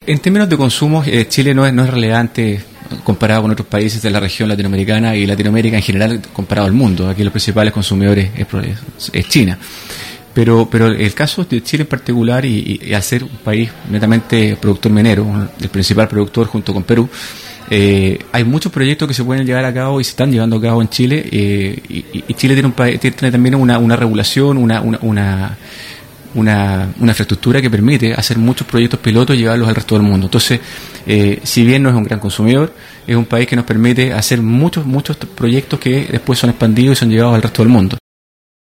En términos de consumo, Chile no es relevante comparado con otros países de la región latinoamericana y Latinoamérica en general comparado al mundo. Aquí los principales consumidores es China. Pero el caso de Chile en particular y al ser un país netamente productor minero, el principal productor junto con Perú, hay muchos proyectos que se pueden llevar a cabo y se están llevando a cabo en Chile, y Chile tiene también una regulación, una infraestructura que permite hacer muchos proyectos pilotos y llevarlos al resto del mundo. Entonces, si bien no es un gran consumidor, es un país que nos permite hacer muchos proyectos que después son expandidos y son llevados al resto del mundo.